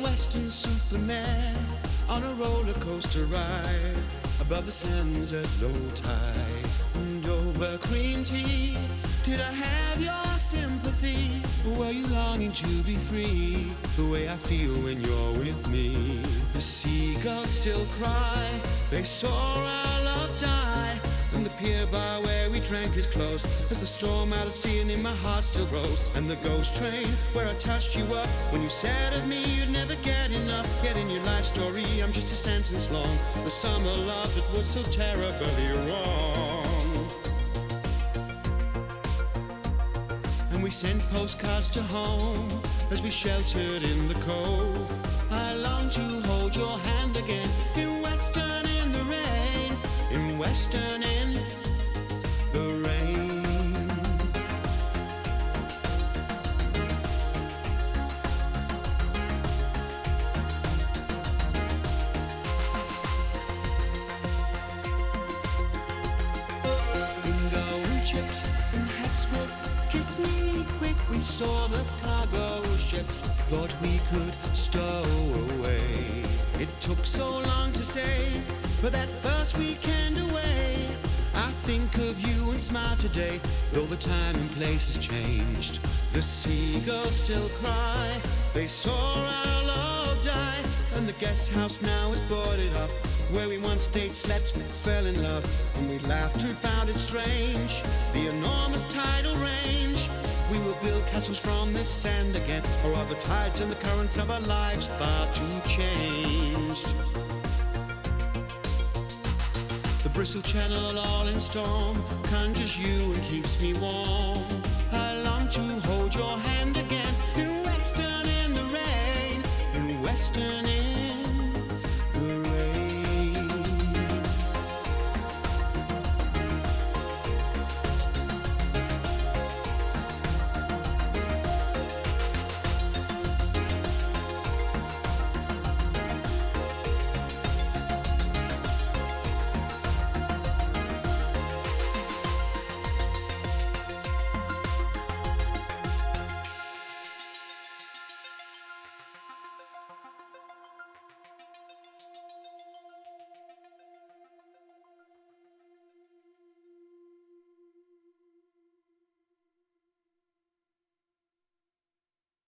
western Superman on a roller coaster ride above the sands at low tide. And over green tea, did I have your sympathy? Or were you longing to be free, the way I feel when you're with me? The seagulls still cry, they saw our love die, and the pier bar where we drank is closed as the storm out at sea, and in my heart still grows. And the ghost train where I touched you up when you said of me you'd never get enough. Yet in your life story I'm just a sentence long, the summer love that was so terribly wrong. And we sent postcards to home as we sheltered in the cove. I long to hold your hand again in Western in the rain, in Western in the rain. Bingo and chips and hats with kiss me quick. We saw the cargo ships, thought we could stow away. It took so long to save for that first weekend away. I think of you and smile today, though the time and place has changed. The seagulls still cry, they saw our love die, and the guest house now is boarded up, where we once stayed, slept, fell in love. And we laughed and found it strange, the enormous tidal range. We will build castles from this sand again, or are the tides and the currents of our lives far too changed? The Bristol Channel all in storm conjures you and keeps me warm. I long to hold your hand again in Western in the rain, in Western in